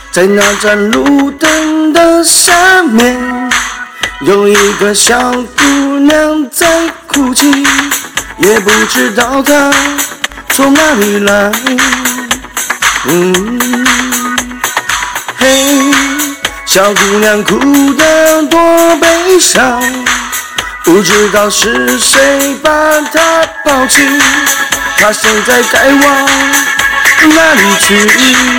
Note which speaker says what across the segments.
Speaker 1: 在那盏路灯的下面，有一个小姑娘在哭泣，也不知道她从哪里来。嘿，小姑娘哭得多悲伤，不知道是谁把她抛弃，她现在该往哪里去？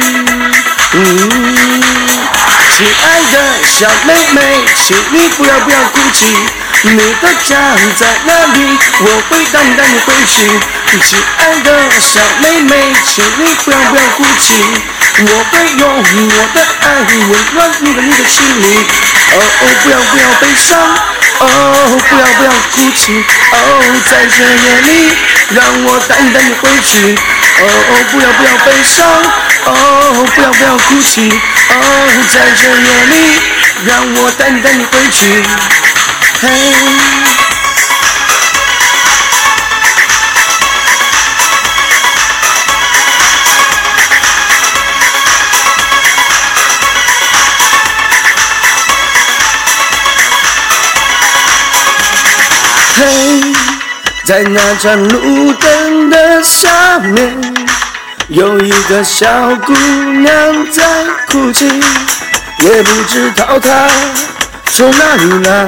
Speaker 1: 亲爱的小妹妹，请你不要哭泣，你的家在哪里？我会带你回去。亲爱的小妹妹，请你不要哭泣，我会用我的爱温暖你的心灵。不要悲伤，不要哭泣，在这夜里让我带你回去。不要悲伤，不要哭泣，在这夜里让我带你回去。在那盏路灯的下面，有一个小姑娘在哭泣，也不知道她从哪里来。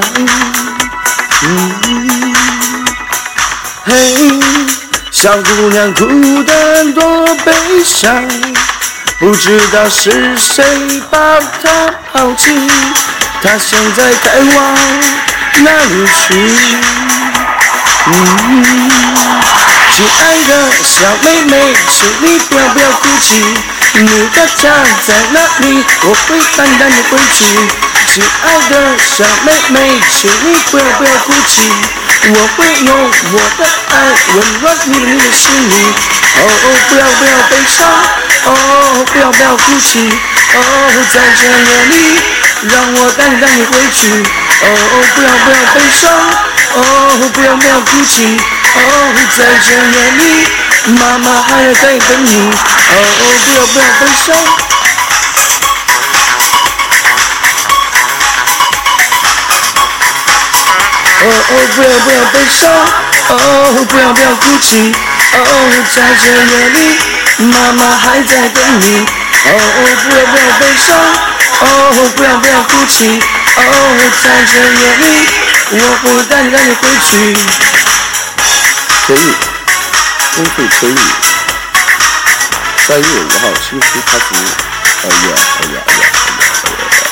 Speaker 1: 小姑娘哭得多悲伤，不知道是谁把她抛弃，她现在该往哪里去？亲爱的小妹妹，请你不要哭泣，你的家在哪里？我会带你回去。亲爱的小妹妹，请你不要哭泣，我会用我的爱温暖你的心灵。不要悲伤，不要哭泣，在这夜里让我带你回去。不要悲伤，不要哭泣，在这夜里妈妈还在等你。不要悲伤，不要悲伤，不要哭泣，在这夜里妈妈还在等你。不要悲伤，不要哭泣，在这夜里我会带你回去。
Speaker 2: 前日，公费前日，3月5号星期开始。